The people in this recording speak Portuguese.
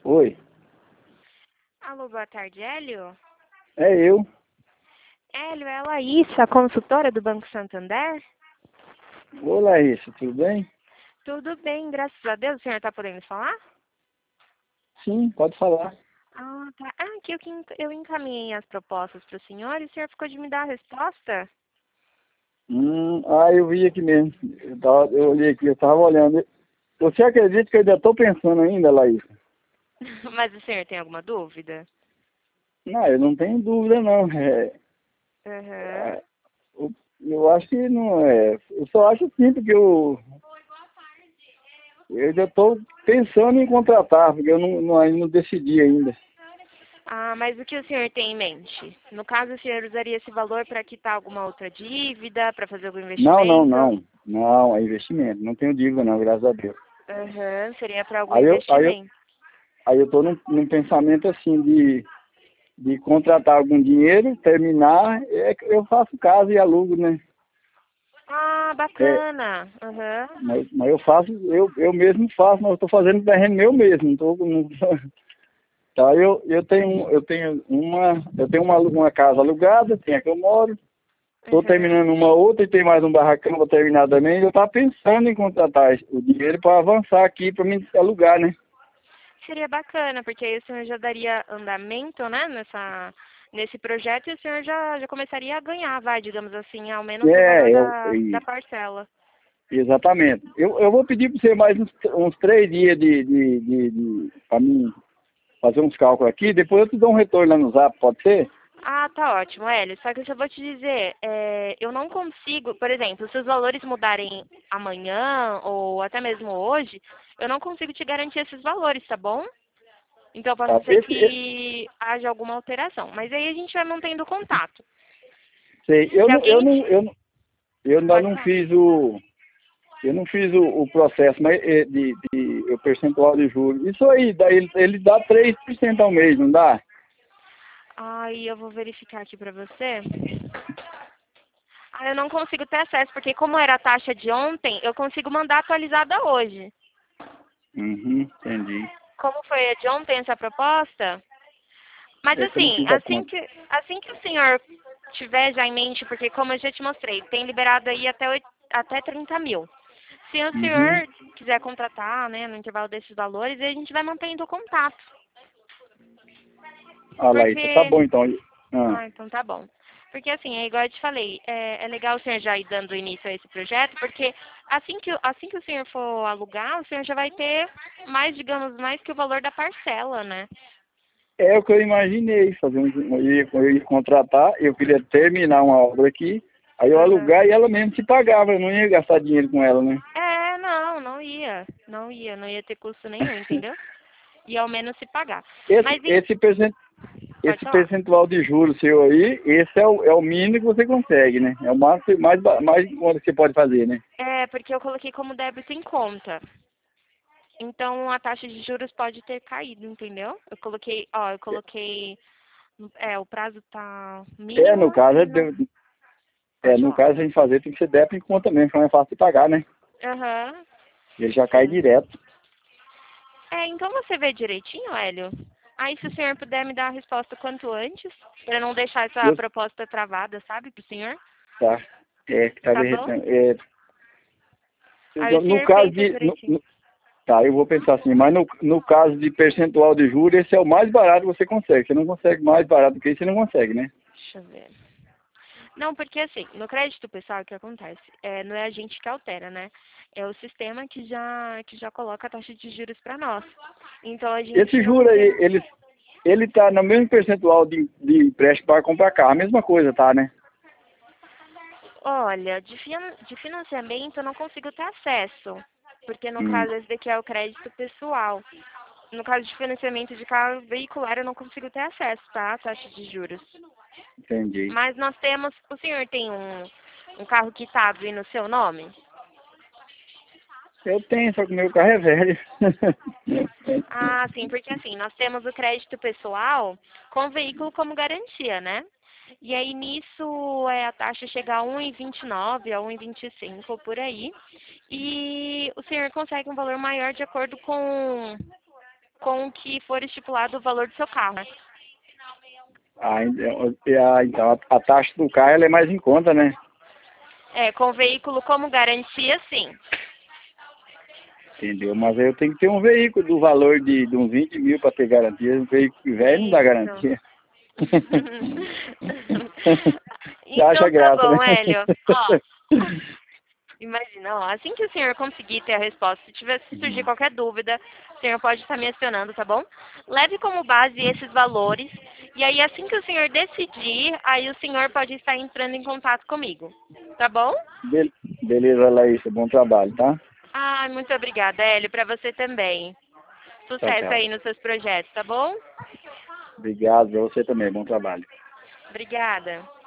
Oi, Alô, boa tarde, Hélio. é eu. Hélio, é a Laísa, consultora do Banco Santander? Ô, Larissa, tudo bem? Tudo bem, graças a Deus. O senhor está podendo falar? Sim, pode falar. Ah, tá. Ah, aqui eu encaminhei as propostas para o senhor e o senhor ficou de me dar a resposta? Eu vi aqui mesmo. Eu olhei aqui, eu estava olhando. Você acredita que eu ainda estou pensando ainda, Larissa? Mas o senhor tem alguma dúvida? Não, eu não tenho dúvida, não. Aham. É, eu acho que não é. Eu só acho sim, porque eu ainda estou pensando em contratar, porque eu ainda não decidi ainda. Ah, mas o que o senhor tem em mente? No caso, o senhor usaria esse valor para quitar alguma outra dívida, para fazer algum Não, não, investimento? não. Não, é investimento. Não tenho dívida, não, graças a Deus. Aham, seria para algum Aí eu, aí eu, investimento. aí eu estou num pensamento assim de contratar algum dinheiro, terminar, eu faço casa e alugo, né? Ah, É, bacana. Aham. mas eu faço, eu mesmo faço, mas eu estou fazendo terreno meu mesmo, não, tá, eu tenho uma casa alugada, tem a que eu moro, estou Aham. terminando uma outra e tem mais um barracão para terminar também, eu estava pensando em contratar o dinheiro para avançar aqui, para mim alugar, né? Seria bacana, porque aí o senhor já daria andamento, né, nesse projeto e o senhor já começaria a ganhar, vai, digamos assim, ao menos o valor da parcela. Exatamente. Eu vou pedir para você mais uns 3 dias para mim fazer uns cálculos aqui, depois eu te dou um retorno lá no Zap, pode ser? Ah, tá ótimo, Hélio. Só que eu só vou te dizer, eu não consigo, por exemplo, se os valores mudarem amanhã ou até mesmo hoje, eu não consigo te garantir esses valores, tá bom? Então Tá? pode ser que haja alguma alteração. Mas aí a gente vai mantendo contato. Sei. Se alguém te... Eu ainda Pode não falar. fiz o processo, mas o percentual de juros. Isso aí, ele dá 3% ao mês, não dá? Aí eu vou verificar aqui pra você. Ah, eu não consigo ter acesso, porque como era a taxa de ontem, eu consigo mandar atualizada hoje. Uhum, entendi. Como foi a de ontem essa proposta? Mas É que eu não assim, fiz a conta. assim que o senhor tiver já em mente, porque como eu já te mostrei, tem liberado aí até 30 mil. Se o Uhum. senhor quiser contratar, né, no intervalo desses valores, a gente vai mantendo o contato. Ah, Laísa, tá Porque bom então. Ah. Ah, então tá bom. Porque assim, é igual eu te falei, é legal o senhor já ir dando início a esse projeto, porque assim que o senhor for alugar, o senhor já vai ter mais, digamos, mais que o valor da parcela, né? É o que eu imaginei, eu ia contratar, eu queria terminar uma obra aqui, aí eu Aham. alugar e ela mesmo se pagava, eu não ia gastar dinheiro com ela, né? Não ia ter custo nenhum, entendeu? E ao menos se pagar. Esse, Mas esse, percent, pode esse falar. percentual de juros seu aí, esse é o mínimo que você consegue, né? É o máximo, mais quanto que você pode fazer, né? É, porque eu coloquei como débito em conta. Então a taxa de juros pode ter caído, entendeu? Eu coloquei, o prazo tá É, no mínimo caso, e não. Pode no falar. caso a gente fazer tem que ser débito em conta mesmo, que não é fácil de pagar, né? Aham, Ele já cai sim. direto. Então você vê direitinho, Hélio? Aí se o senhor puder me dar a resposta quanto antes, para não deixar essa Eu, proposta travada, sabe, pro senhor? tá. Que tá Tá bom? derretendo. Aí o No senhor caso pensa de. direitinho. Tá, eu vou pensar assim, mas no caso de percentual de juros, esse é o mais barato que você consegue. Você não consegue mais barato do que isso, você não consegue, né? Deixa eu ver. Não, porque assim, no crédito pessoal, o que acontece? Não é a gente que altera, né? É o sistema que já coloca a taxa de juros para nós. Então a gente Esse não juro aí, tem. ele tá no mesmo percentual de empréstimo para comprar carro, a mesma coisa, tá, né? Olha, de financiamento eu não consigo ter acesso, porque no Hum, caso esse daqui é o crédito pessoal. No caso de financiamento de carro veicular eu não consigo ter acesso, tá? A taxa de juros. entendi. Mas nós temos, o senhor tem um carro quitado aí no seu nome? Eu tenho, só que o meu carro é velho. Ah, sim, porque assim, nós temos o crédito pessoal com o veículo como garantia, né? E aí nisso a taxa chega a 1,29, a 1,25 por aí. E o senhor consegue um valor maior de acordo com com o que for estipulado o valor do seu carro, né? Então a taxa do carro ela é mais em conta, né? Com o veículo como garantia, sim. Entendeu? Mas aí eu tenho que ter um veículo do valor de uns 20 mil para ter garantia. Um veículo velho não dá Isso. garantia. Você acha Então tá graça, né? bom, Hélio. Ó, imagina, ó, assim que o senhor conseguir ter a resposta, se surgir qualquer dúvida, o senhor pode estar me acionando, tá bom? Leve como base esses valores, e aí assim que o senhor decidir, aí o senhor pode estar entrando em contato comigo, tá bom? Beleza, Laísa. Bom trabalho, tá? Ai, muito obrigada, Hélio, pra você também. Tchau, Sucesso tchau. aí nos seus projetos, tá bom? Obrigado, pra você também. Bom trabalho. Obrigada.